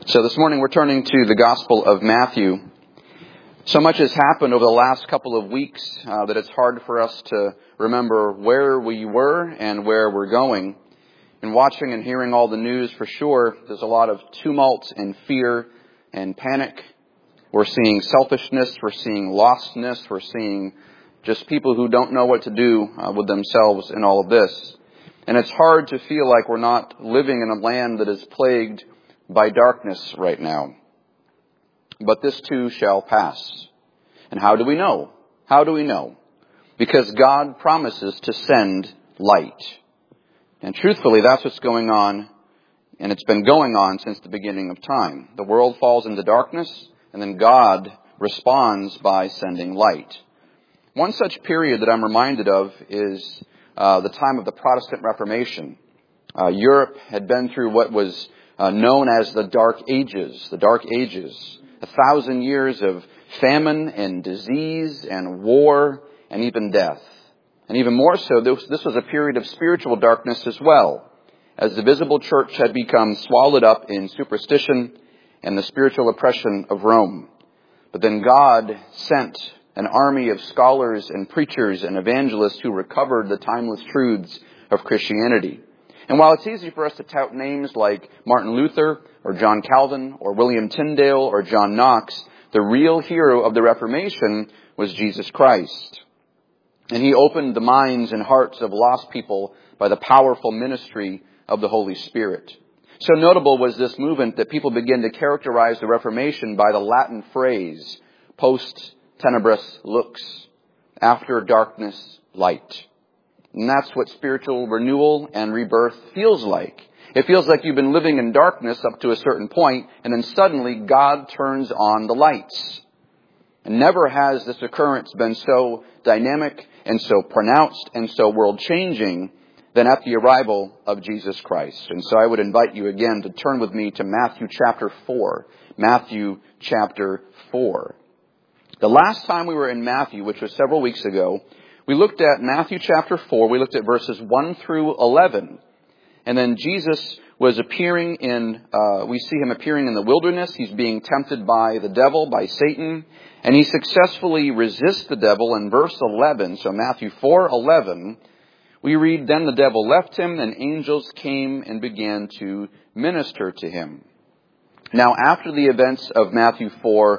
So this morning we're turning to the Gospel of Matthew. So much has happened over the last couple of weeks that it's hard for us to remember where we were and where we're going. In watching and hearing all the news, for sure, there's a lot of tumult and fear and panic. We're seeing selfishness, we're seeing lostness, we're seeing just people who don't know what to do with themselves in all of this. And it's hard to feel like we're not living in a land that is plagued by darkness right now. But this too shall pass. And how do we know? How do we know? Because God promises to send light. And truthfully, that's what's going on, and it's been going on since the beginning of time. The world falls into darkness, and then God responds by sending light. One such period that I'm reminded of is the time of the Protestant Reformation. Europe had been through what was known as the Dark Ages. The Dark Ages. 1,000 years of famine and disease and war and even death. And even more so, this was a period of spiritual darkness as well, as the visible church had become swallowed up in superstition and the spiritual oppression of Rome. But then God sent an army of scholars and preachers and evangelists who recovered the timeless truths of Christianity. And while it's easy for us to tout names like Martin Luther or John Calvin or William Tyndale or John Knox, the real hero of the Reformation was Jesus Christ. And he opened the minds and hearts of lost people by the powerful ministry of the Holy Spirit. So notable was this movement that people began to characterize the Reformation by the Latin phrase, post tenebras lux, after darkness, light. And that's what spiritual renewal and rebirth feels like. It feels like you've been living in darkness up to a certain point, and then suddenly God turns on the lights. And never has this occurrence been so dynamic and so pronounced and so world-changing than at the arrival of Jesus Christ. And so I would invite you again to turn with me to Matthew chapter 4. Matthew chapter 4. The last time we were in Matthew, which was several weeks ago, we looked at Matthew chapter 4. We looked at verses 1 through 11. And then Jesus was appearing we see him appearing in the wilderness. He's being tempted by the devil, by Satan. And he successfully resists the devil in verse 11. So Matthew 4:11, we read, "Then the devil left him, and angels came and began to minister to him." Now, after the events of Matthew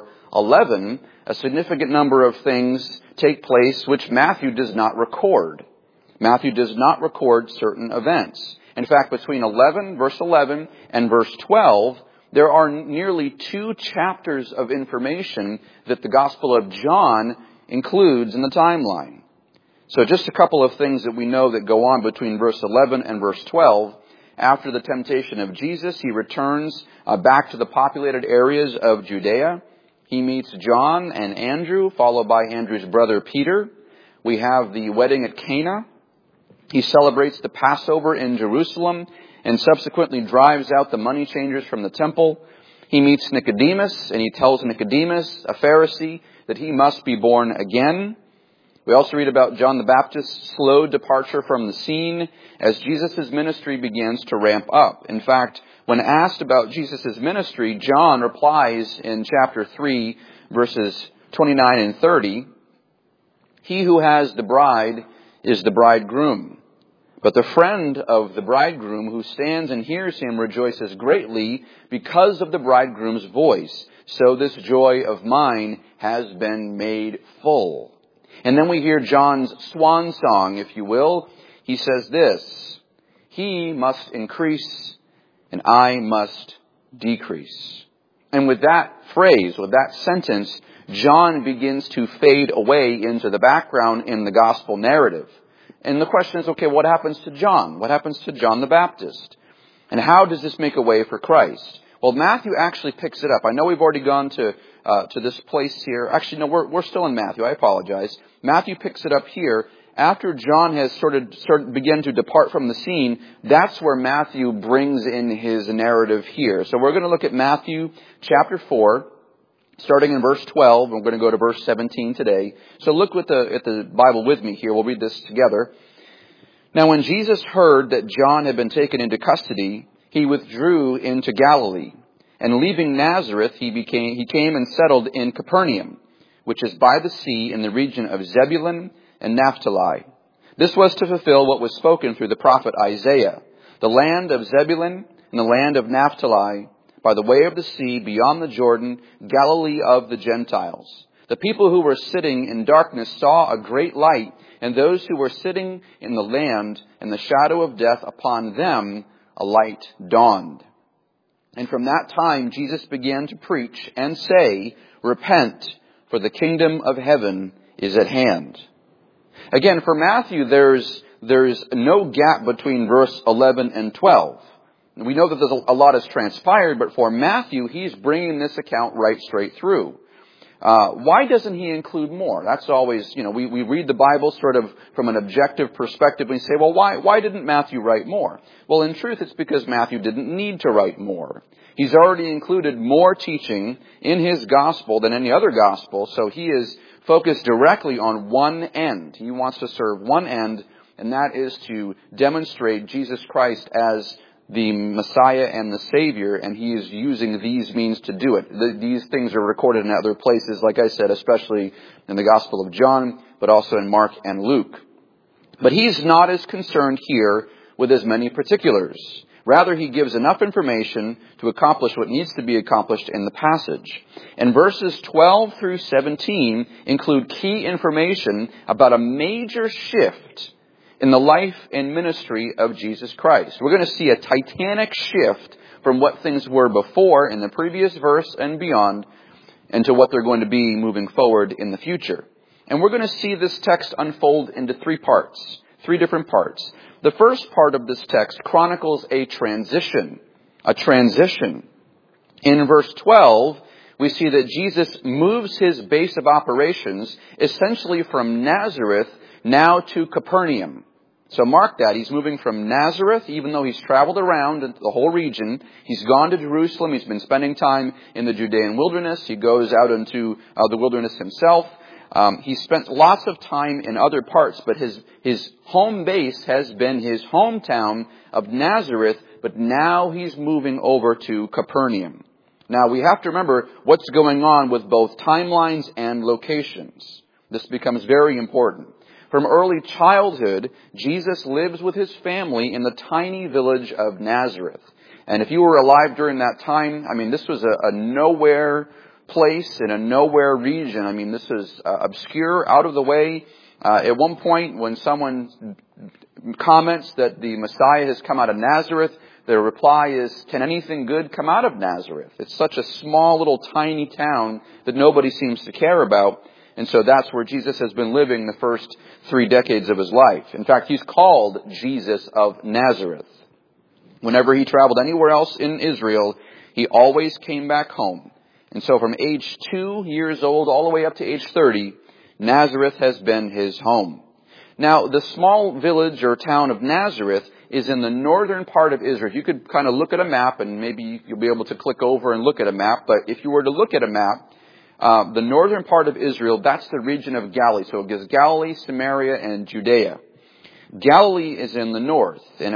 4:11, a significant number of things take place which Matthew does not record. Matthew does not record certain events. In fact, between verse 11 and verse 12, there are nearly 2 chapters of information that the Gospel of John includes in the timeline. So just a couple of things that we know that go on between verse 11 and verse 12. After the temptation of Jesus, he returns back to the populated areas of Judea. He meets John and Andrew, followed by Andrew's brother Peter. We have the wedding at Cana. He celebrates the Passover in Jerusalem and subsequently drives out the money changers from the temple. He meets Nicodemus, and he tells Nicodemus, a Pharisee, that he must be born again. We also read about John the Baptist's slow departure from the scene as Jesus' ministry begins to ramp up. In fact, when asked about Jesus' ministry, John replies in chapter 3, verses 29 and 30, "He who has the bride is the bridegroom. But the friend of the bridegroom who stands and hears him rejoices greatly because of the bridegroom's voice. So this joy of mine has been made full." And then we hear John's swan song, if you will. He says this, "He must increase and I must decrease." And with that phrase, with that sentence, John begins to fade away into the background in the gospel narrative. And the question is, okay, what happens to John? What happens to John the Baptist? And how does this make a way for Christ? Well, Matthew actually picks it up. I know we've already gone to this place here. Actually, no, we're still in Matthew. I apologize. Matthew picks it up here. After John has begun to depart from the scene, that's where Matthew brings in his narrative here. So we're going to look at Matthew chapter 4, starting in verse 12. We're going to go to verse 17 today. So look at the Bible with me here. We'll read this together. "Now when Jesus heard that John had been taken into custody, he withdrew into Galilee. And leaving Nazareth, he came and settled in Capernaum, which is by the sea in the region of Zebulun and Naphtali. This was to fulfill what was spoken through the prophet Isaiah. The land of Zebulun and the land of Naphtali, by the way of the sea, beyond the Jordan, Galilee of the Gentiles. The people who were sitting in darkness saw a great light, and those who were sitting in the land and the shadow of death, upon them a light dawned. And from that time Jesus began to preach and say, "Repent, for the kingdom of heaven is at hand." Again, for Matthew, there's no gap between verse 11 and 12. We know that there's a lot has transpired, but for Matthew, he's bringing this account right straight through. Why doesn't he include more? That's always, we read the Bible sort of from an objective perspective and say, well, why didn't Matthew write more? Well, in truth, it's because Matthew didn't need to write more. He's already included more teaching in his gospel than any other gospel, so he is focused directly on one end. He wants to serve one end, and that is to demonstrate Jesus Christ as the Messiah and the Savior, and he is using these means to do it. These things are recorded in other places, like I said, especially in the Gospel of John, but also in Mark and Luke. But he's not as concerned here with as many particulars. Rather, he gives enough information to accomplish what needs to be accomplished in the passage. And verses 12 through 17 include key information about a major shift in the life and ministry of Jesus Christ. We're going to see a titanic shift from what things were before in the previous verse and beyond, and to what they're going to be moving forward in the future. And we're going to see this text unfold into three different parts. The first part of this text chronicles a transition. In verse 12, we see that Jesus moves his base of operations essentially from Nazareth now to Capernaum. So mark that. He's moving from Nazareth, even though he's traveled around the whole region. He's gone to Jerusalem. He's been spending time in the Judean wilderness. He goes out into the wilderness himself. He spent lots of time in other parts, but his home base has been his hometown of Nazareth, but now he's moving over to Capernaum. Now we have to remember what's going on with both timelines and locations. This becomes very important. From early childhood, Jesus lives with his family in the tiny village of Nazareth. And if you were alive during that time, this was a nowhere place in a nowhere region. This is obscure, out of the way. At one point, when someone comments that the Messiah has come out of Nazareth, their reply is, "Can anything good come out of Nazareth?" It's such a small little tiny town that nobody seems to care about. And so that's where Jesus has been living the first 3 decades of his life. In fact, he's called Jesus of Nazareth. Whenever he traveled anywhere else in Israel, he always came back home. And so from age 2 years old all the way up to age 30, Nazareth has been his home. Now, the small village or town of Nazareth is in the northern part of Israel. You could kind of look at a map, and maybe you'll be able to click over and look at a map. But if you were to look at a map, the northern part of Israel, that's the region of Galilee. So it gives Galilee, Samaria, and Judea. Galilee is in the north, and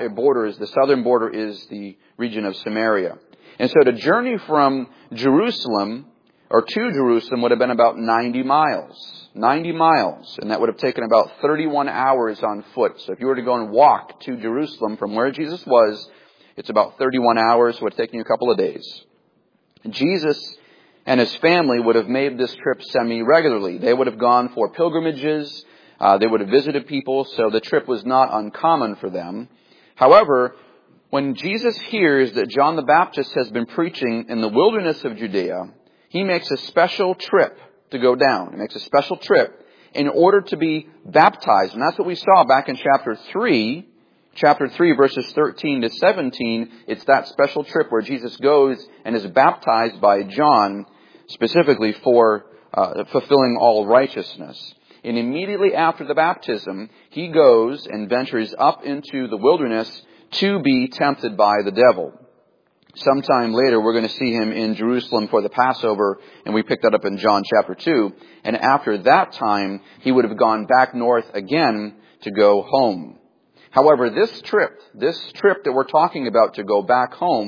the southern border is the region of Samaria. And so to journey from Jerusalem, or to Jerusalem, would have been about 90 miles. 90 miles. And that would have taken about 31 hours on foot. So if you were to go and walk to Jerusalem from where Jesus was, it's about 31 hours, so it would have taken you a couple of days. Jesus and his family would have made this trip semi-regularly. They would have gone for pilgrimages. They would have visited people, so the trip was not uncommon for them. However, when Jesus hears that John the Baptist has been preaching in the wilderness of Judea, he makes a special trip to go down. He makes a special trip in order to be baptized. And that's what we saw back in chapter 3. Chapter 3, verses 13 to 17, it's that special trip where Jesus goes and is baptized by John, specifically for fulfilling all righteousness. And immediately after the baptism, he goes and ventures up into the wilderness to be tempted by the devil. Sometime later, we're going to see him in Jerusalem for the Passover, and we picked that up in John chapter 2. And after that time, he would have gone back north again to go home. However, this trip that we're talking about to go back home,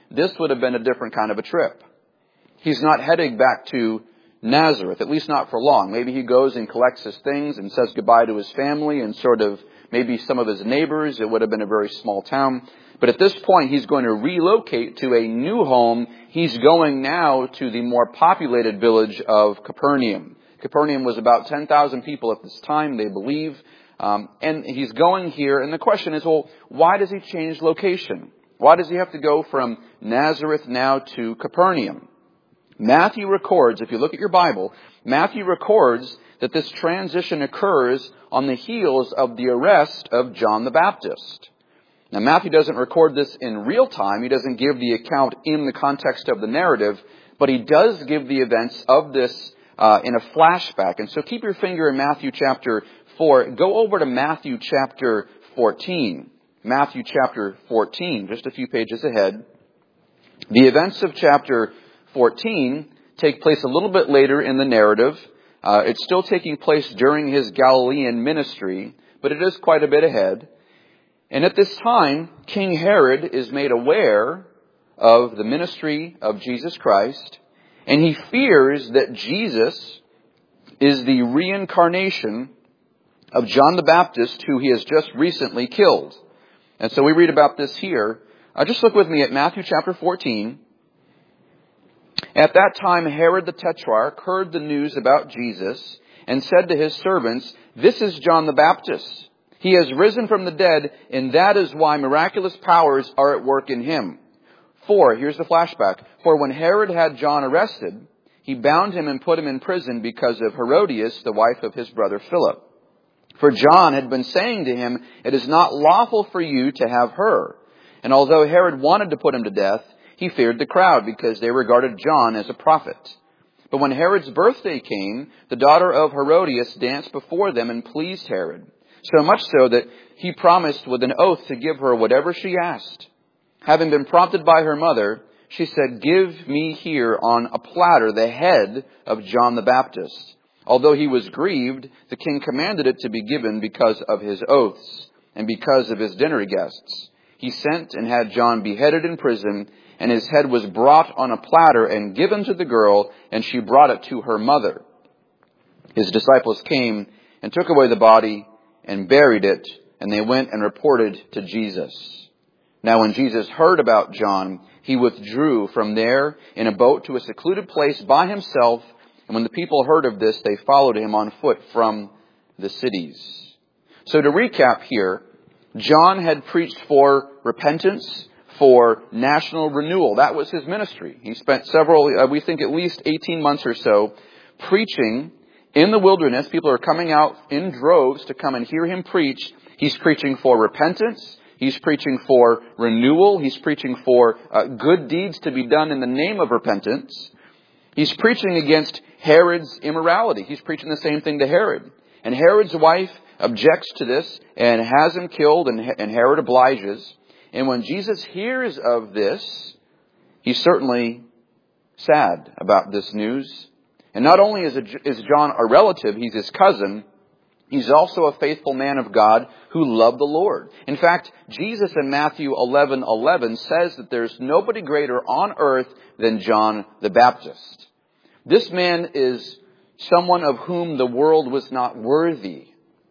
this would have been a different kind of a trip. He's not heading back to Nazareth, at least not for long. Maybe he goes and collects his things and says goodbye to his family and sort of maybe some of his neighbors. It would have been a very small town. But at this point, he's going to relocate to a new home. He's going now to the more populated village of Capernaum. Capernaum was about 10,000 people at this time, they believe. And he's going here. And the question is, well, why does he change location? Why does he have to go from Nazareth now to Capernaum? Matthew records, if you look at your Bible, Matthew records that this transition occurs on the heels of the arrest of John the Baptist. Now, Matthew doesn't record this in real time. He doesn't give the account in the context of the narrative, but he does give the events of this in a flashback. And so keep your finger in Matthew chapter 4. Go over to Matthew chapter 14. Matthew chapter 14, just a few pages ahead. The events of chapter 14 take place a little bit later in the narrative. It's still taking place during his Galilean ministry, but it is quite a bit ahead. And at this time, King Herod is made aware of the ministry of Jesus Christ, and he fears that Jesus is the reincarnation of John the Baptist, who he has just recently killed. And so we read about this here. Just look with me at Matthew chapter 14. At that time, Herod the Tetrarch heard the news about Jesus and said to his servants, "This is John the Baptist. He has risen from the dead, and that is why miraculous powers are at work in him." Here's the flashback. For when Herod had John arrested, he bound him and put him in prison because of Herodias, the wife of his brother Philip. For John had been saying to him, "It is not lawful for you to have her." And although Herod wanted to put him to death, he feared the crowd because they regarded John as a prophet. But when Herod's birthday came, the daughter of Herodias danced before them and pleased Herod. So much so that he promised with an oath to give her whatever she asked. Having been prompted by her mother, she said, "Give me here on a platter the head of John the Baptist." Although he was grieved, the king commanded it to be given because of his oaths and because of his dinner guests. He sent and had John beheaded in prison, and his head was brought on a platter and given to the girl, and she brought it to her mother. His disciples came and took away the body and buried it, and they went and reported to Jesus. Now when Jesus heard about John, he withdrew from there in a boat to a secluded place by himself, and when the people heard of this, they followed him on foot from the cities. So to recap here, John had preached for repentance, for national renewal. That was his ministry. He spent we think at least 18 months or so, preaching in the wilderness. People are coming out in droves to come and hear him preach. He's preaching for repentance. He's preaching for renewal. He's preaching for good deeds to be done in the name of repentance. He's preaching against Herod's immorality. He's preaching the same thing to Herod. And Herod's wife objects to this and has him killed, and Herod obliges. And when Jesus hears of this, he's certainly sad about this news. And not only is John a relative, he's his cousin, he's also a faithful man of God who loved the Lord. In fact, Jesus in Matthew 11:11 says that there's nobody greater on earth than John the Baptist. This man is someone of whom the world was not worthy.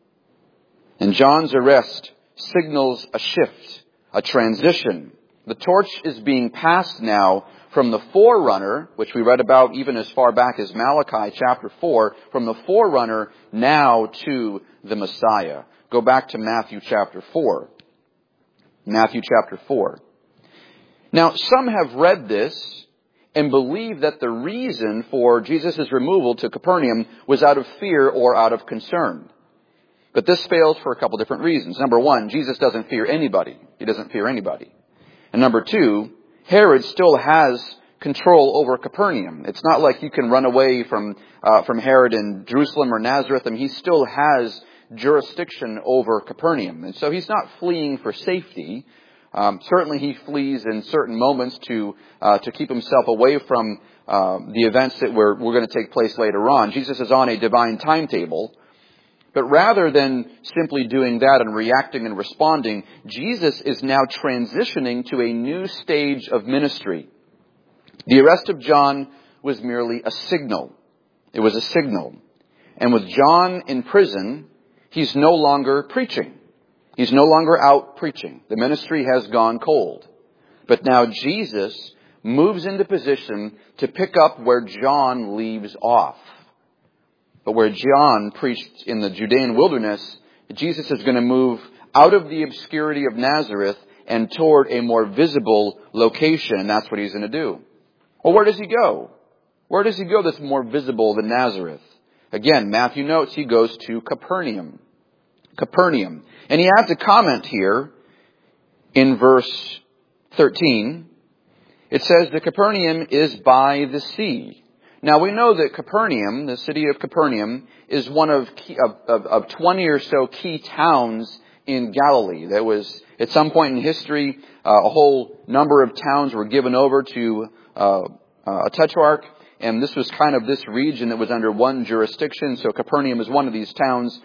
And John's arrest signals a shift, a transition. The torch is being passed now from the forerunner, which we read about even as far back as Malachi chapter 4, from the forerunner now to the Messiah. Go back to Matthew chapter 4. Matthew chapter 4. Now, some have read this and believe that the reason for Jesus' removal to Capernaum was out of fear or out of concern. But this fails for a couple different reasons. Number one, Jesus doesn't fear anybody. He doesn't fear anybody. And number two, Herod still has control over Capernaum. It's not like you can run away from Herod in Jerusalem or Nazareth. I mean, he still has jurisdiction over Capernaum. And so he's not fleeing for safety. Certainly he flees in certain moments to keep himself away from the events that were going to take place later on. Jesus is on a divine timetable. But rather than simply doing that and reacting and responding, Jesus is now transitioning to a new stage of ministry. The arrest of John was merely a signal. It was a signal. And with John in prison, he's no longer preaching. He's no longer out preaching. The ministry has gone cold. But now Jesus moves into position to pick up where John leaves off. But where John preached in the Judean wilderness, Jesus is going to move out of the obscurity of Nazareth and toward a more visible location. And that's what he's going to do. Well, where does he go? Where does he go that's more visible than Nazareth? Again, Matthew notes he goes to Capernaum. Capernaum. And he adds a comment here in verse 13. It says that Capernaum is by the sea. Now we know that Capernaum, the city of Capernaum, is one of 20 or so key towns in Galilee. There was, at some point in history, a whole number of towns were given over to a tetrarch, and this was kind of this region that was under one jurisdiction. So Capernaum is one of these towns,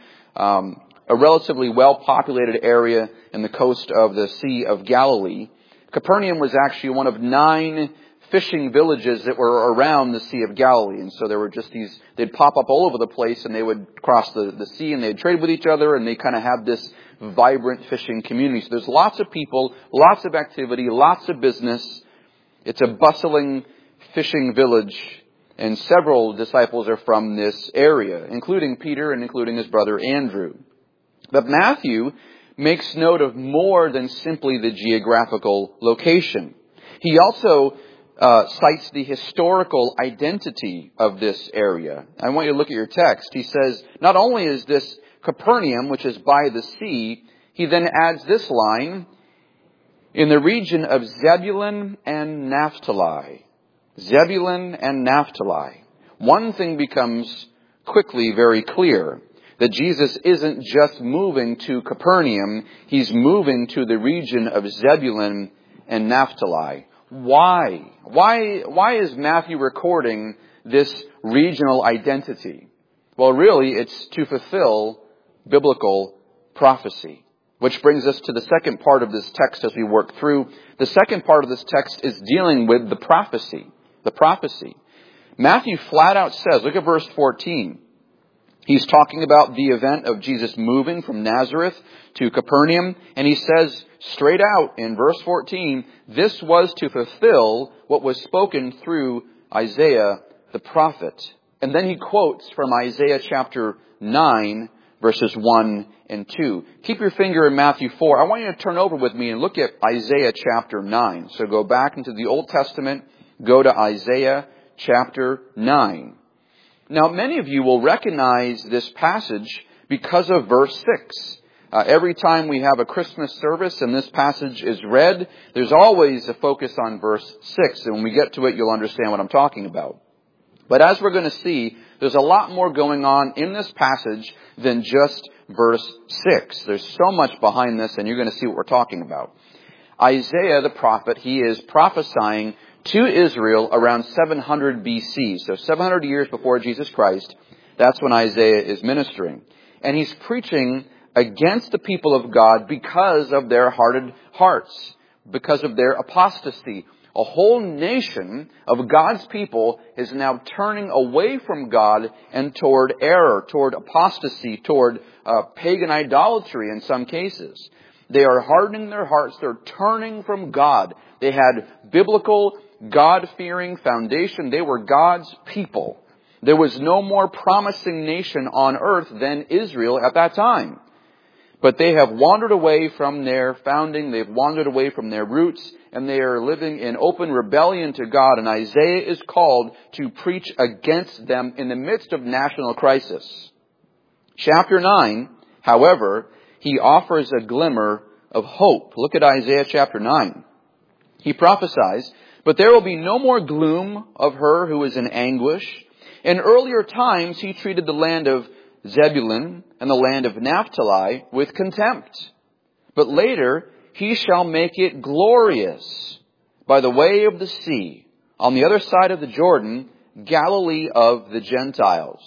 a relatively well-populated area in the coast of the Sea of Galilee. Capernaum was actually one of 9 fishing villages that were around the Sea of Galilee. And so there were just these, they'd pop up all over the place, and they would cross the sea, and they'd trade with each other, and they kind of have this vibrant fishing community. So there's lots of people, lots of activity, lots of business. It's a bustling fishing village, and several disciples are from this area, including Peter and including his brother Andrew. But Matthew makes note of more than simply the geographical location. He also cites the historical identity of this area. I want you to look at your text. He says, not only is this Capernaum, which is by the sea, he then adds this line, in the region of Zebulun and Naphtali. Zebulun and Naphtali. One thing becomes quickly very clear, that Jesus isn't just moving to Capernaum, he's moving to the region of Zebulun and Naphtali. Why? Why is Matthew recording this regional identity? Well, really, it's to fulfill biblical prophecy. Which brings us to the second part of this text as we work through. The second part of this text is dealing with the prophecy. The prophecy. Matthew flat out says, look at verse 14. He's talking about the event of Jesus moving from Nazareth to Capernaum. And he says straight out in verse 14, this was to fulfill what was spoken through Isaiah the prophet. And then he quotes from Isaiah chapter 9, verses 1 and 2. Keep your finger in Matthew 4. I want you to turn over with me and look at Isaiah chapter 9. So go back into the Old Testament, go to Isaiah chapter 9. Now, many of you will recognize this passage because of verse 6. Every time we have a Christmas service and this passage is read, there's always a focus on verse 6. And when we get to it, you'll understand what I'm talking about. But as we're going to see, there's a lot more going on in this passage than just verse 6. There's so much behind this, and you're going to see what we're talking about. Isaiah the prophet, he is prophesying to Israel around 700 BC. So 700 years before Jesus Christ, that's when Isaiah is ministering. And he's preaching against the people of God because of their hardened hearts, because of their apostasy. A whole nation of God's people is now turning away from God and toward error, toward apostasy, toward pagan idolatry in some cases. They are hardening their hearts. They're turning from God. They had biblical, God-fearing foundation. They were God's people. There was no more promising nation on earth than Israel at that time. But they have wandered away from their founding. They've wandered away from their roots. And they are living in open rebellion to God. And Isaiah is called to preach against them in the midst of national crisis. Chapter 9, however, he offers a glimmer of hope. Look at Isaiah chapter 9. He prophesies, but there will be no more gloom of her who is in anguish. In earlier times, he treated the land of Zebulun and the land of Naphtali with contempt. But later, he shall make it glorious by the way of the sea, on the other side of the Jordan, Galilee of the Gentiles.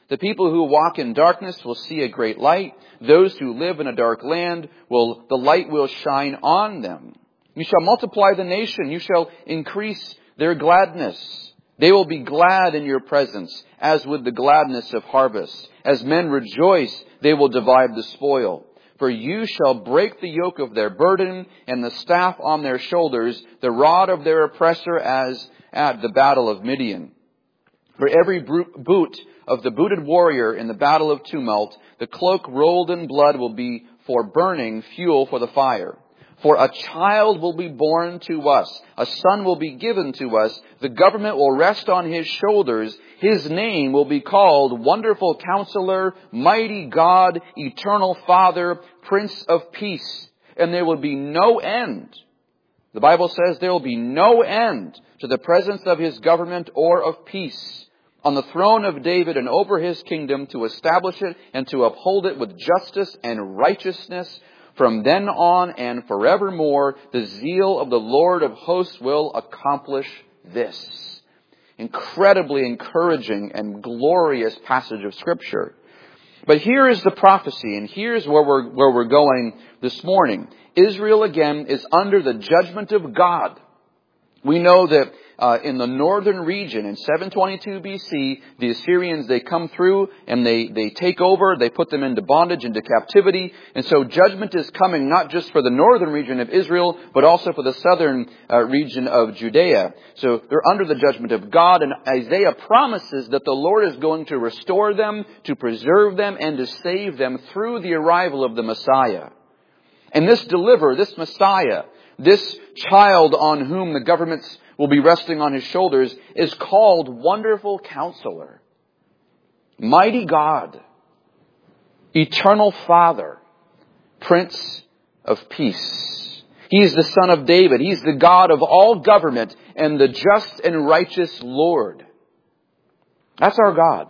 The people who walk in darkness will see a great light. Those who live in a dark land the light will shine on them. You shall multiply the nation. You shall increase their gladness. They will be glad in your presence, as with the gladness of harvest. As men rejoice, they will divide the spoil. For you shall break the yoke of their burden and the staff on their shoulders, the rod of their oppressor as at the battle of Midian. For every boot of the booted warrior in the battle of tumult, the cloak rolled in blood will be for burning fuel for the fire. For a child will be born to us, a son will be given to us, the government will rest on his shoulders. His name will be called Wonderful Counselor, Mighty God, Eternal Father, Prince of Peace. And there will be no end. The Bible says there will be no end to the presence of his government or of peace on the throne of David and over his kingdom, to establish it and to uphold it with justice and righteousness from then on and forevermore. The zeal of the Lord of hosts will accomplish this. Incredibly encouraging and glorious passage of Scripture. But here is the prophecy, and here's where we're going this morning. Israel again is under the judgment of God. We know that in the northern region in 722 BC, the Assyrians, they come through and they take over, they put them into bondage, into captivity. And so judgment is coming not just for the northern region of Israel, but also for the southern region of Judea. So they're under the judgment of God, and Isaiah promises that the Lord is going to restore them, to preserve them, and to save them through the arrival of the Messiah. And this Messiah, this child on whom the governments will be resting on his shoulders, is called Wonderful Counselor, Mighty God, Eternal Father, Prince of Peace. He is the Son of David. He's the God of all government and the just and righteous Lord. That's our God.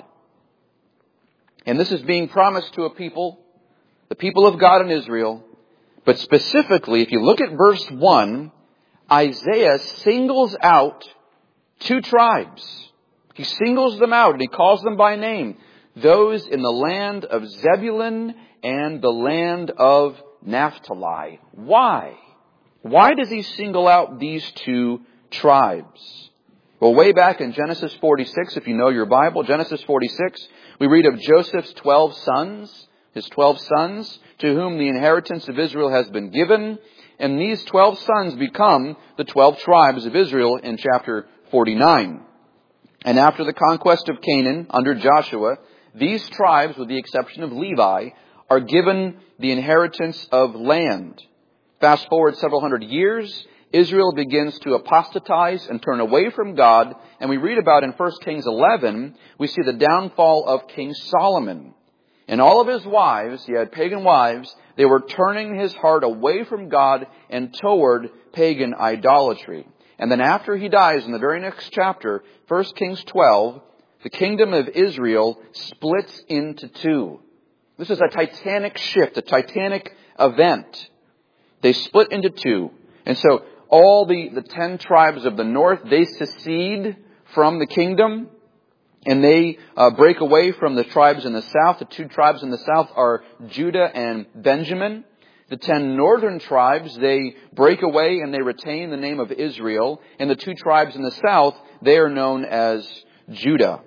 And this is being promised to a people, the people of God in Israel. But specifically, if you look at verse 1, Isaiah singles out two tribes. He singles them out and he calls them by name. Those in the land of Zebulun and the land of Naphtali. Why? Why does he single out these two tribes? Well, way back in Genesis 46, if you know your Bible, Genesis 46, we read of Joseph's 12 sons, his 12 sons, to whom the inheritance of Israel has been given. And these 12 sons become the 12 tribes of Israel in chapter 49. And after the conquest of Canaan under Joshua, these tribes, with the exception of Levi, are given the inheritance of land. Fast forward several hundred years, Israel begins to apostatize and turn away from God. And we read about in 1 Kings 11, we see the downfall of King Solomon. And all of his wives, he had pagan wives, they were turning his heart away from God and toward pagan idolatry. And then after he dies, in the very next chapter, 1 Kings 12, the kingdom of Israel splits into two. This is a titanic shift, a titanic event. They split into two. And so all the 10 tribes of the north, they secede from the kingdom. And they break away from the tribes in the south. The two tribes in the south are Judah and Benjamin. The 10 northern tribes, they break away and they retain the name of Israel. And the two tribes in the south, they are known as Judah.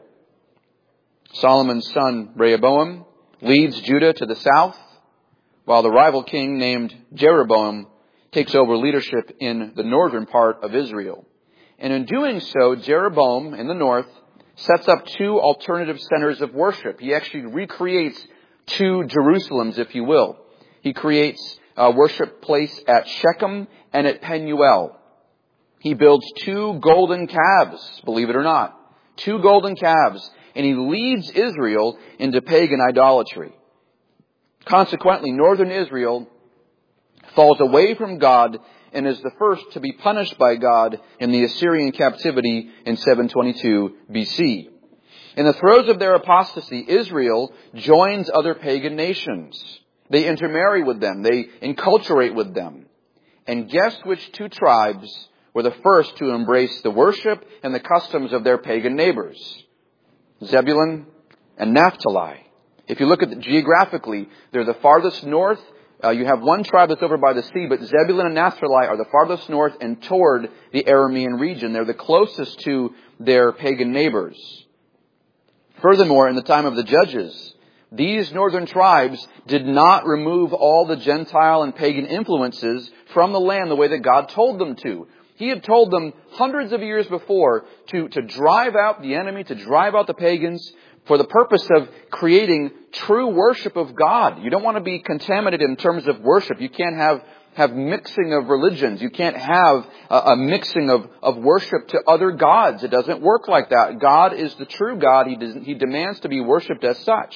Solomon's son Rehoboam leads Judah to the south, while the rival king named Jeroboam takes over leadership in the northern part of Israel. And in doing so, Jeroboam in the north sets up two alternative centers of worship. He actually recreates two Jerusalems, if you will. He creates a worship place at Shechem and at Penuel. He builds two golden calves, believe it or not. Two golden calves. And he leads Israel into pagan idolatry. Consequently, northern Israel falls away from God and is the first to be punished by God in the Assyrian captivity in 722 BC. In the throes of their apostasy, Israel joins other pagan nations. They intermarry with them. They enculturate with them. And guess which two tribes were the first to embrace the worship and the customs of their pagan neighbors? Zebulun and Naphtali. If you look at geographically, they're the farthest north. You have one tribe that's over by the sea, but Zebulun and Naphtali are the farthest north and toward the Aramean region. They're the closest to their pagan neighbors. Furthermore, in the time of the Judges, these northern tribes did not remove all the Gentile and pagan influences from the land the way that God told them to. He had told them hundreds of years before to drive out the enemy, to drive out the pagans, for the purpose of creating true worship of God. You don't want to be contaminated in terms of worship. You can't have mixing of religions. You can't have a mixing of worship to other gods. It doesn't work like that. God is the true God. He demands to be worshipped as such.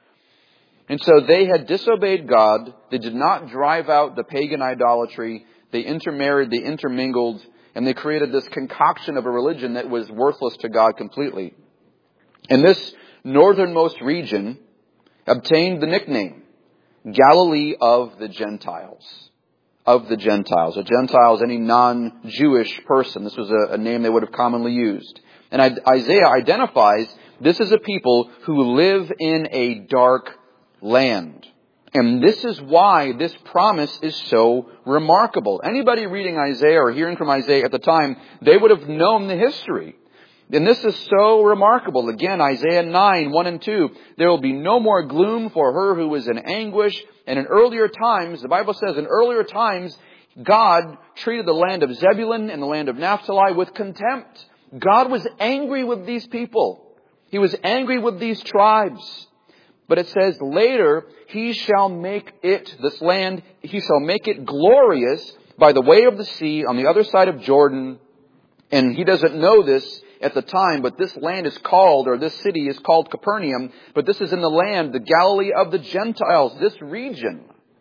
And so they had disobeyed God. They did not drive out the pagan idolatry. They intermarried, they intermingled, and they created this concoction of a religion that was worthless to God completely. And this northernmost region obtained the nickname Galilee of the Gentiles. Of the Gentiles. A Gentile is any non-Jewish person. This was a name they would have commonly used. And Isaiah identifies this as a people who live in a dark land. And this is why this promise is so remarkable. Anybody reading Isaiah or hearing from Isaiah at the time, they would have known the history. And this is so remarkable. Again, Isaiah 9, 1 and 2, there will be no more gloom for her who is in anguish. And in earlier times, the Bible says in earlier times, God treated the land of Zebulun and the land of Naphtali with contempt. God was angry with these people. He was angry with these tribes. But it says later, He shall make it, this land, He shall make it glorious by the way of the sea on the other side of Jordan. And he doesn't know this at the time, but this land is called, or this city is called Capernaum, but this is in the land, the Galilee of the Gentiles, this region.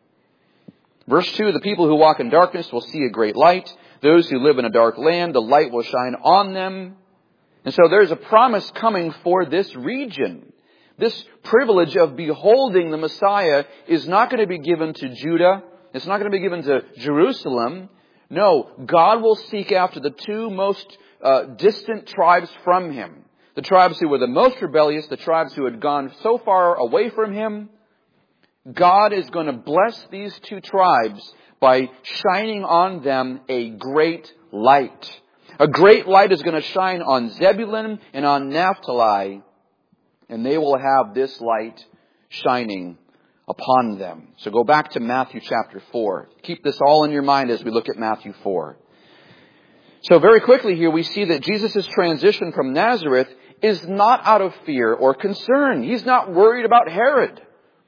Verse 2, the people who walk in darkness will see a great light. Those who live in a dark land, the light will shine on them. And so there's a promise coming for this region. This privilege of beholding the Messiah is not going to be given to Judah. It's not going to be given to Jerusalem. No, God will seek after the two most distant tribes from Him. The tribes who were the most rebellious, the tribes who had gone so far away from Him. God is going to bless these two tribes by shining on them a great light. A great light is going to shine on Zebulun and on Naphtali, and they will have this light shining upon them. So go back to Matthew chapter 4. Keep this all in your mind as we look at Matthew 4. So very quickly here we see that Jesus' transition from Nazareth is not out of fear or concern. He's not worried about Herod.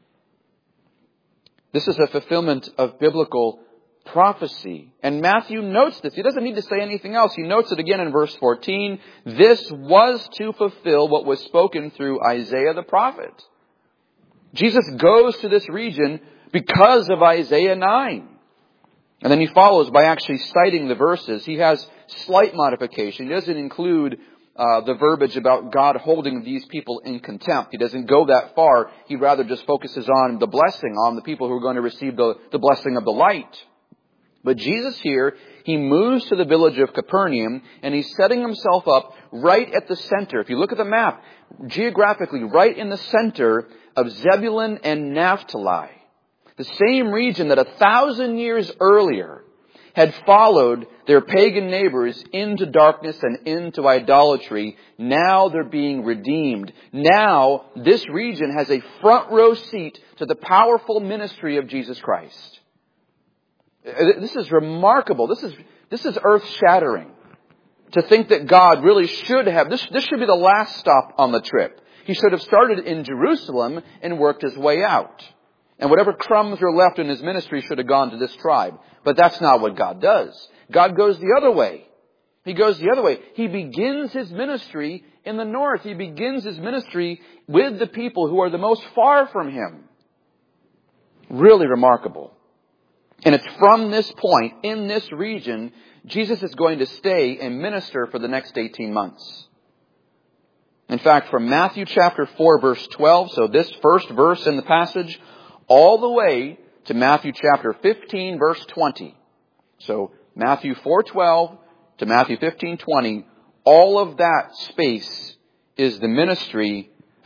This is a fulfillment of biblical prophecy. And Matthew notes this. He doesn't need to say anything else. He notes it again in verse 14. This was to fulfill what was spoken through Isaiah the prophet. Jesus goes to this region because of Isaiah 9. And then he follows by actually citing the verses. He has slight modification. He doesn't include the verbiage about God holding these people in contempt. He doesn't go that far. He rather just focuses on the blessing, on the people who are going to receive the blessing of the light. But Jesus here, He moves to the village of Capernaum, and He's setting Himself up right at the center. If you look at the map, geographically, right in the center of Zebulun and Naphtali. The same region that 1,000 years earlier had followed their pagan neighbors into darkness and into idolatry. Now they're being redeemed. Now this region has a front row seat to the powerful ministry of Jesus Christ. This is remarkable. This is earth-shattering. To think that God really should have, this should be the last stop on the trip. He should have started in Jerusalem and worked His way out. And whatever crumbs were left in His ministry should have gone to this tribe. But that's not what God does. God goes the other way. He goes the other way. He begins His ministry in the north. He begins His ministry with the people who are the most far from Him. Really remarkable. And it's from this point, in this region, Jesus is going to stay and minister for the next 18 months. In fact, from Matthew chapter 4, verse 12, so this first verse in the passage, all the way to Matthew chapter 15, verse 20. So Matthew 4:12 to Matthew 15:20, all of that space is the ministry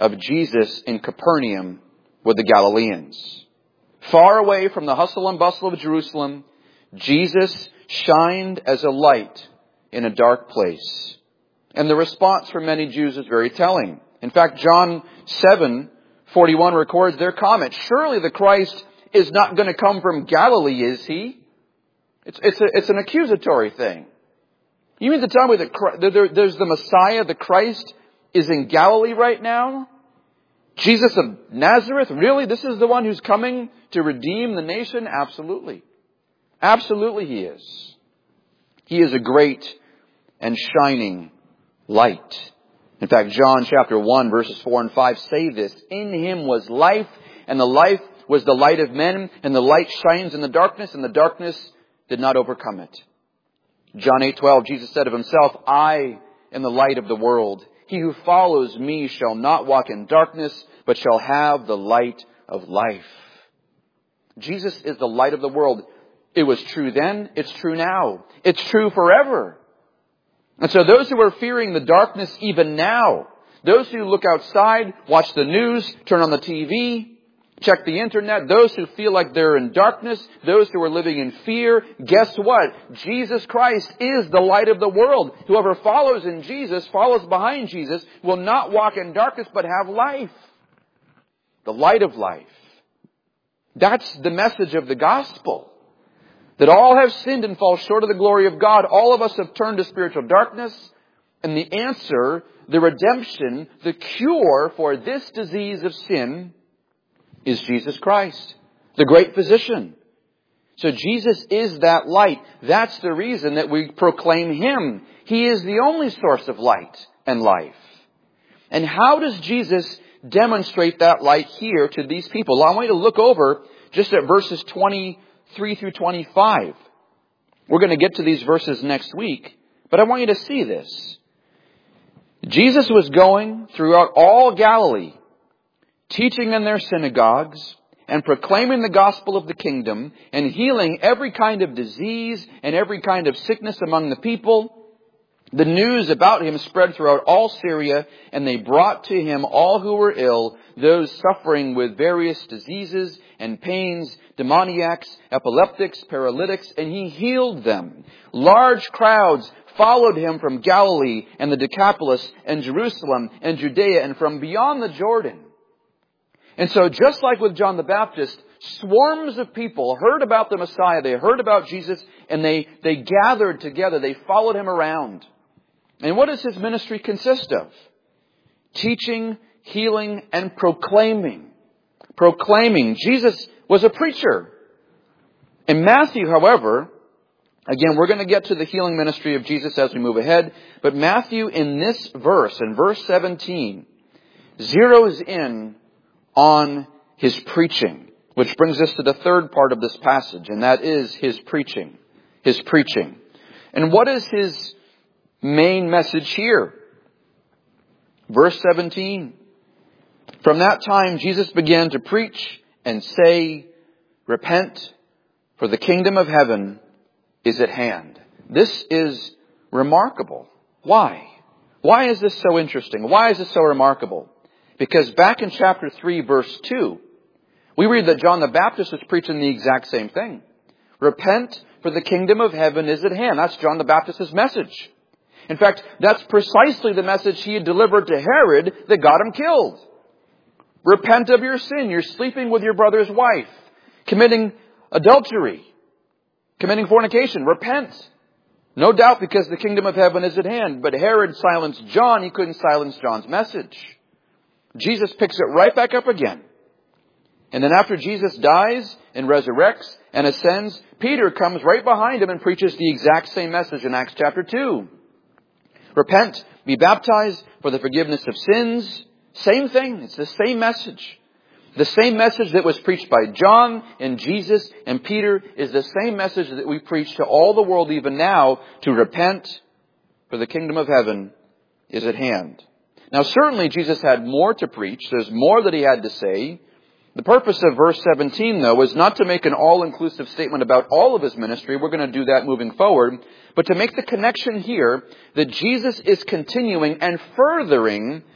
of Jesus in Capernaum with the Galileans. Far away from the hustle and bustle of Jerusalem, Jesus shined as a light in a dark place. And the response from many Jews is very telling. In fact, John 7:41 records their comment. Surely the Christ is not going to come from Galilee, is he? It's an accusatory thing. You mean to tell me that there's the Messiah, the Christ, is in Galilee right now? Jesus of Nazareth? Really? This is the one who's coming to redeem the nation? Absolutely. Absolutely he is. He is a great and shining light. In fact, John chapter 1 verses 4 and 5 say this. In him was life, and the life was the light of men, and the light shines in the darkness, and the darkness did not overcome it. John 8:12, Jesus said of himself, I am the light of the world. He who follows me shall not walk in darkness, but shall have the light of life. Jesus is the light of the world. It was true then. It's true now. It's true forever. And so those who are fearing the darkness even now, those who look outside, watch the news, turn on the TV, check the internet, those who feel like they're in darkness, those who are living in fear, guess what? Jesus Christ is the light of the world. Whoever follows in Jesus, follows behind Jesus, will not walk in darkness but have life. The light of life. That's the message of the gospel. That all have sinned and fall short of the glory of God. All of us have turned to spiritual darkness. And the answer, the redemption, the cure for this disease of sin is Jesus Christ, the great physician. So Jesus is that light. That's the reason that we proclaim him. He is the only source of light and life. And how does Jesus demonstrate that light here to these people? Well, I want you to look over just at verses 23 through 25. We're going to get to these verses next week, but I want you to see this. Jesus was going throughout all Galilee, teaching in their synagogues and proclaiming the gospel of the kingdom and healing every kind of disease and every kind of sickness among the people. The news about him spread throughout all Syria, and they brought to him all who were ill, those suffering with various diseases and pains, demoniacs, epileptics, paralytics, and he healed them. Large crowds followed him from Galilee and the Decapolis and Jerusalem and Judea and from beyond the Jordan. And so just like with John the Baptist, swarms of people heard about the Messiah, they heard about Jesus, and they gathered together, they followed him around. And what does his ministry consist of? Teaching, healing, and proclaiming. Proclaiming. Jesus was a preacher. In Matthew, however, again, we're going to get to the healing ministry of Jesus as we move ahead, but Matthew in this verse, in verse 17, zeroes in on his preaching, which brings us to the third part of this passage, and that is his preaching. His preaching. And what is his main message here? Verse 17. From that time, Jesus began to preach and say, repent, for the kingdom of heaven is at hand. This is remarkable. Why? Why is this so interesting? Why is this so remarkable? Because back in chapter 3, verse 2, we read that John the Baptist was preaching the exact same thing. Repent, for the kingdom of heaven is at hand. That's John the Baptist's message. In fact, that's precisely the message he had delivered to Herod that got him killed. Repent of your sin. You're sleeping with your brother's wife, committing adultery, committing fornication. Repent. No doubt because the kingdom of heaven is at hand. But Herod silenced John. He couldn't silence John's message. Jesus picks it right back up again. And then after Jesus dies and resurrects and ascends, Peter comes right behind him and preaches the exact same message in Acts chapter 2. Repent, be baptized for the forgiveness of sins. Same thing. It's the same message. The same message that was preached by John and Jesus and Peter is the same message that we preach to all the world even now, to repent, for the kingdom of heaven is at hand. Now certainly Jesus had more to preach. There's more that he had to say. The purpose of verse 17, though, is not to make an all-inclusive statement about all of his ministry. We're going to do that moving forward. But to make the connection here that Jesus is continuing and furthering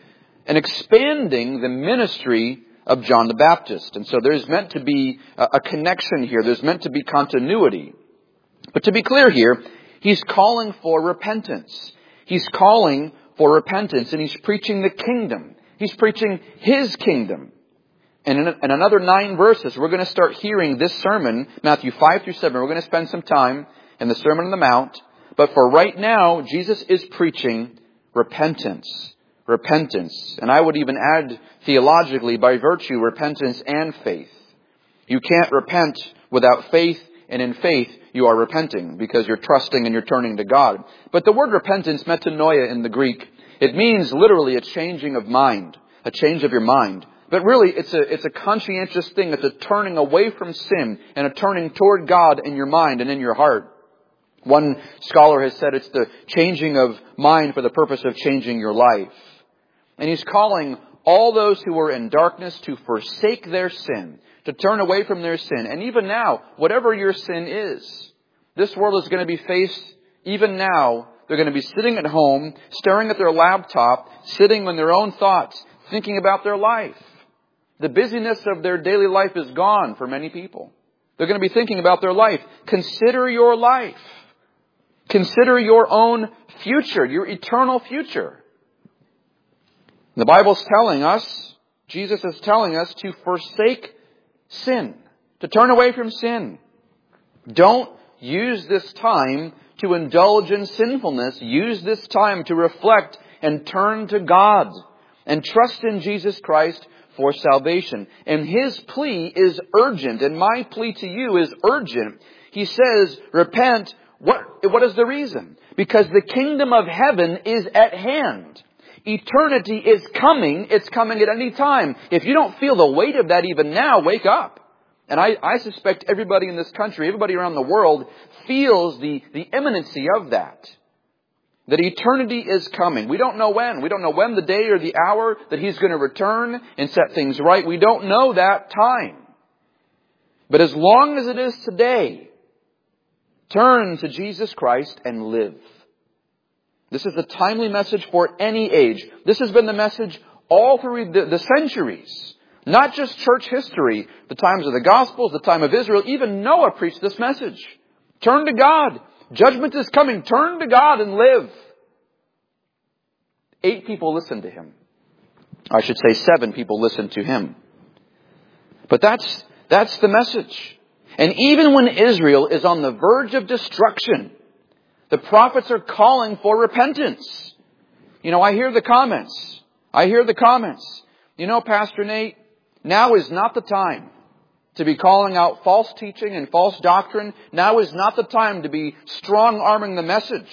and expanding the ministry of John the Baptist. And so there's meant to be a connection here. There's meant to be continuity. But to be clear here, he's calling for repentance. He's calling for repentance, and he's preaching the kingdom. He's preaching his kingdom. And in another 9 verses, we're going to start hearing this sermon, Matthew 5 through 7. We're going to spend some time in the Sermon on the Mount. But for right now, Jesus is preaching repentance. Repentance. And I would even add theologically, by virtue, repentance and faith. You can't repent without faith, and in faith you are repenting because you're trusting and you're turning to God. But the word repentance, metanoia in the Greek, it means literally a changing of mind, a change of your mind. But really, it's a conscientious thing. It's a turning away from sin and a turning toward God in your mind and in your heart. One scholar has said it's the changing of mind for the purpose of changing your life. And he's calling all those who are in darkness to forsake their sin, to turn away from their sin. And even now, whatever your sin is, this world is going to be faced, even now, they're going to be sitting at home, staring at their laptop, sitting in their own thoughts, thinking about their life. The busyness of their daily life is gone for many people. They're going to be thinking about their life. Consider your life. Consider your own future, your eternal future. The Bible's telling us, Jesus is telling us to forsake sin, to turn away from sin. Don't use this time to indulge in sinfulness. Use this time to reflect and turn to God and trust in Jesus Christ for salvation. And his plea is urgent, and my plea to you is urgent. He says, repent. What is the reason? Because the kingdom of heaven is at hand. Eternity is coming. It's coming at any time. If you don't feel the weight of that even now, wake up. And I suspect everybody in this country, everybody around the world feels the imminency of that. That eternity is coming. We don't know when. We don't know when the day or the hour that he's going to return and set things right. We don't know that time. But as long as it is today, turn to Jesus Christ and live. This is a timely message for any age. This has been the message all through the centuries. Not just church history, the times of the Gospels, the time of Israel. Even Noah preached this message. Turn to God. Judgment is coming. Turn to God and live. 8 people listened to him. I should say 7 people listened to him. But that's the message. And even when Israel is on the verge of destruction, the prophets are calling for repentance. I hear the comments. Pastor Nate, now is not the time to be calling out false teaching and false doctrine. Now is not the time to be strong-arming the message.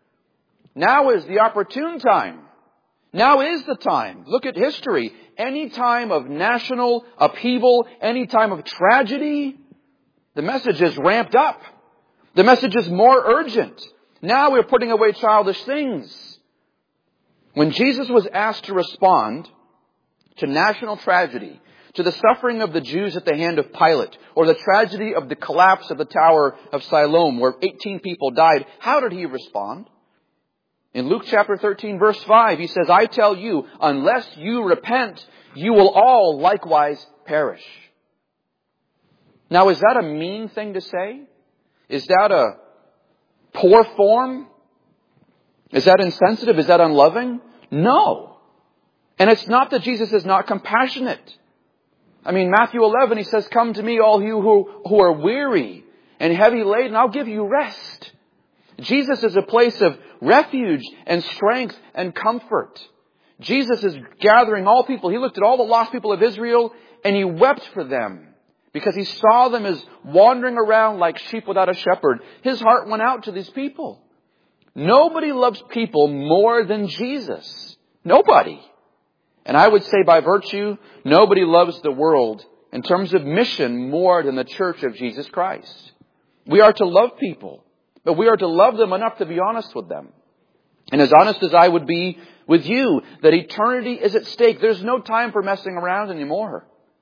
Now is the opportune time. Now is the time. Look at history. Any time of national upheaval, any time of tragedy, the message is ramped up. The message is more urgent. Now we're putting away childish things. When Jesus was asked to respond to national tragedy, to the suffering of the Jews at the hand of Pilate, or the tragedy of the collapse of the Tower of Siloam, where 18 people died, how did he respond? In Luke chapter 13, verse 5, he says, I tell you, unless you repent, you will all likewise perish. Now, is that a mean thing to say? Is that a poor form? Is that insensitive? Is that unloving? No. And it's not that Jesus is not compassionate. Matthew 11, he says, come to me, all you who are weary and heavy laden, I'll give you rest. Jesus is a place of refuge and strength and comfort. Jesus is gathering all people. He looked at all the lost people of Israel and he wept for them because he saw them as wandering around like sheep without a shepherd. His heart went out to these people. Nobody loves people more than Jesus. Nobody. And I would say by virtue, nobody loves the world in terms of mission more than the church of Jesus Christ. We are to love people, but we are to love them enough to be honest with them. And as honest as I would be with you, that eternity is at stake. There's no time for messing around anymore.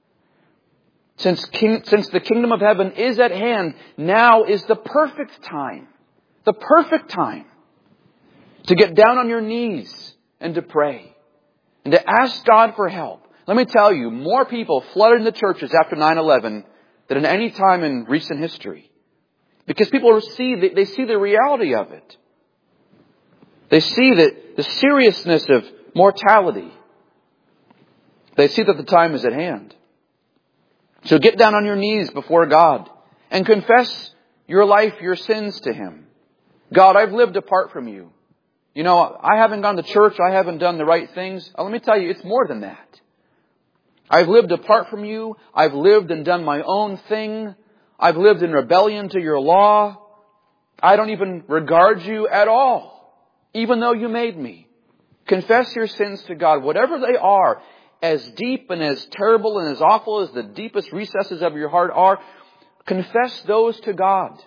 Since the kingdom of heaven is at hand, now is the perfect time to get down on your knees and to pray. and to ask God for help. Let me tell you, more people flooded into churches after 9/11 than at any time in recent history. Because people see the reality of it. They see the seriousness of mortality. They see that the time is at hand. So get down on your knees before God and confess your life, your sins to Him. God, I've lived apart from you. You know, I haven't gone to church. I haven't done the right things. Let me tell you, it's more than that. I've lived apart from you. I've lived and done my own thing. I've lived in rebellion to your law. I don't even regard you at all, even though you made me. Confess your sins to God, whatever they are, as deep and as terrible and as awful as the deepest recesses of your heart are. Confess those to God.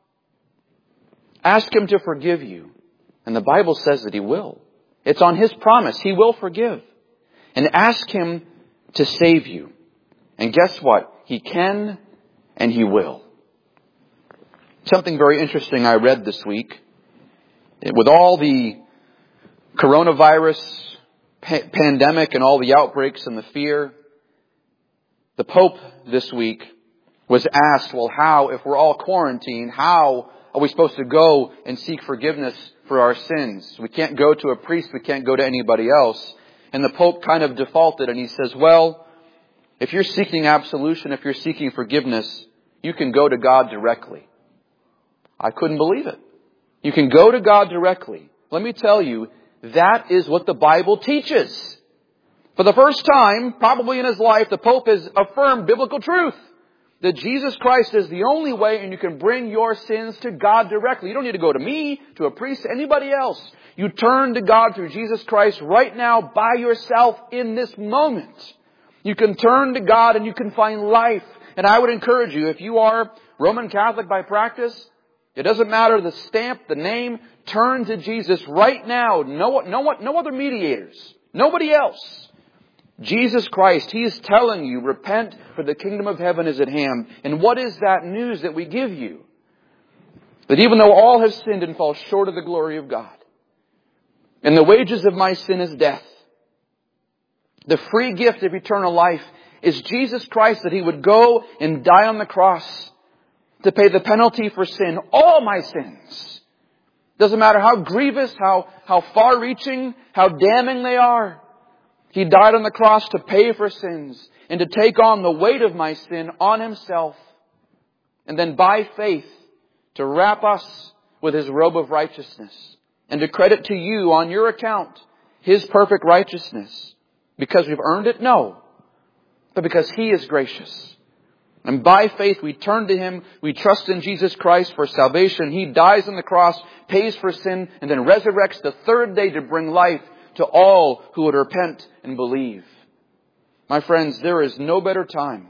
Ask Him to forgive you. And the Bible says that He will. It's on His promise. He will forgive. And ask Him to save you. And guess what? He can and He will. Something very interesting I read this week. With all the coronavirus pandemic and all the outbreaks and the fear, the Pope this week was asked, well, how, if we're all quarantined, how are we supposed to go and seek forgiveness for our sins? We can't go to a priest. We can't go to anybody else. And the Pope kind of defaulted and he says, well, if you're seeking absolution, if you're seeking forgiveness, you can go to God directly. I couldn't believe it. You can go to God directly. Let me tell you, that is what the Bible teaches. For the first time, probably in his life, the Pope has affirmed biblical truth. That Jesus Christ is the only way and you can bring your sins to God directly. You don't need to go to me, to a priest, anybody else. You turn to God through Jesus Christ right now by yourself in this moment. You can turn to God and you can find life. And I would encourage you, if you are Roman Catholic by practice, it doesn't matter the stamp, the name, turn to Jesus right now. No other mediators. Nobody else. Jesus Christ, He is telling you, repent for the kingdom of heaven is at hand. And what is that news that we give you? That even though all have sinned and fall short of the glory of God, and the wages of my sin is death, the free gift of eternal life is Jesus Christ, that He would go and die on the cross to pay the penalty for sin, all my sins. Doesn't matter how grievous, how far-reaching, how damning they are. He died on the cross to pay for sins and to take on the weight of my sin on Himself. And then by faith to wrap us with His robe of righteousness and to credit to you on your account His perfect righteousness. Because we've earned it? No. But because He is gracious. And by faith we turn to Him. We trust in Jesus Christ for salvation. He dies on the cross, pays for sin, and then resurrects the third day to bring life to all who would repent and believe. My friends, there is no better time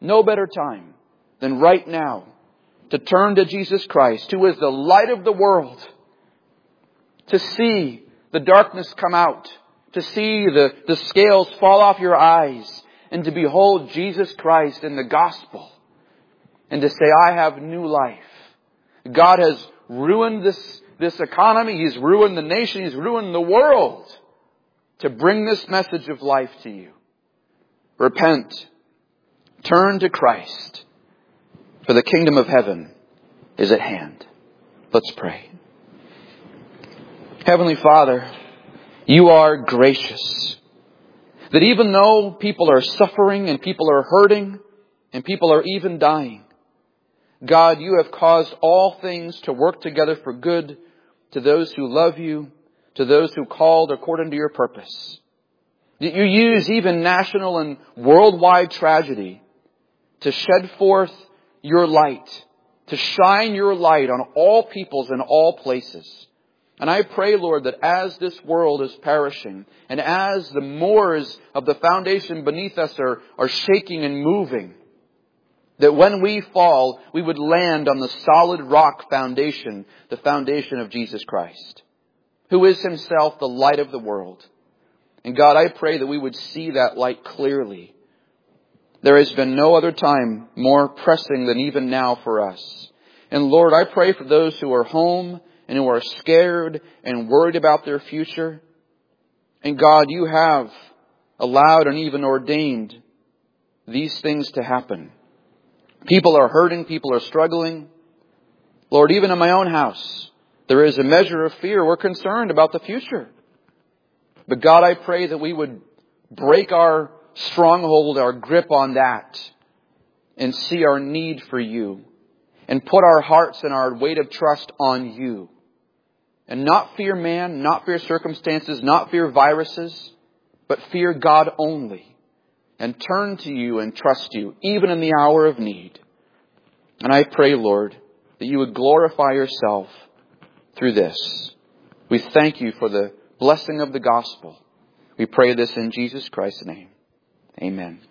than right now to turn to Jesus Christ, who is the light of the world, to see the darkness come out, to see the scales fall off your eyes, and to behold Jesus Christ in the gospel, and to say, I have new life. God has ruined this economy. He's ruined the nation. He's ruined the world to bring this message of life to you. Repent. Turn to Christ. For the kingdom of heaven is at hand. Let's pray. Heavenly Father, You are gracious. That even though people are suffering and people are hurting and people are even dying, God, You have caused all things to work together for good to those who love You, to those who called according to Your purpose. You use even national and worldwide tragedy to shed forth Your light, to shine Your light on all peoples and all places. And I pray, Lord, that as this world is perishing and as the moors of the foundation beneath us are shaking and moving, that when we fall, we would land on the solid rock foundation, the foundation of Jesus Christ, who is Himself the light of the world. And God, I pray that we would see that light clearly. There has been no other time more pressing than even now for us. And Lord, I pray for those who are home and who are scared and worried about their future. And God, You have allowed and even ordained these things to happen. People are hurting. People are struggling. Lord, even in my own house, there is a measure of fear. We're concerned about the future. But God, I pray that we would break our stronghold, our grip on that, and see our need for You, and put our hearts and our weight of trust on You. And not fear man, not fear circumstances, not fear viruses, but fear God only. And turn to You and trust You, even in the hour of need. And I pray, Lord, that You would glorify Yourself through this. We thank You for the blessing of the gospel. We pray this in Jesus Christ's name. Amen.